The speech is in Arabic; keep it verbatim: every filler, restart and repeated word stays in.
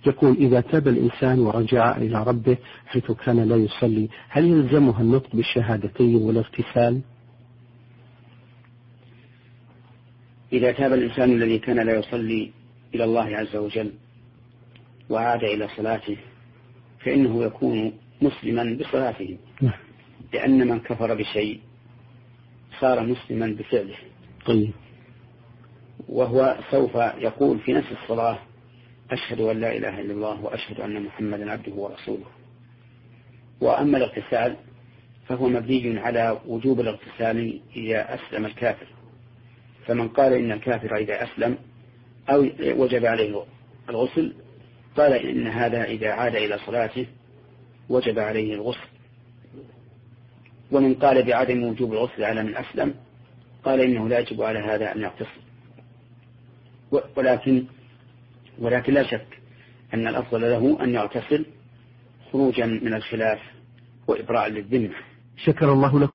يقول إذا تاب الإنسان ورجع إلى ربه حيث كان لا يصلي هل يلزمه النطق بالشهادتين والاغتسال؟ إذا تاب الإنسان الذي كان لا يصلي إلى الله عز وجل وعاد إلى صلاته فإنه يكون مسلما بصلاته، لأن من كفر بشيء صار مسلما بفعله. طيب. وهو سوف يقول في نفس الصلاة أشهد أن لا إله إلا الله وأشهد أن محمدا عبده ورسوله. وأما الاغتسال فهو مبني على وجوب الاغتسال إذا أسلم الكافر، فمن قال إن الكافر إذا أسلم أو وجب عليه الغسل قال إن هذا إذا عاد إلى صلاته وجب عليه الغسل، ومن قال بعدم وجوب الغسل على من أسلم قال إنه لا يجب على هذا أن يغتسل. ولكن ولكن لا شك أن الأفضل له أن يغتسل خروجا من الخلاف وإبراء للذمة. شكر الله لكم.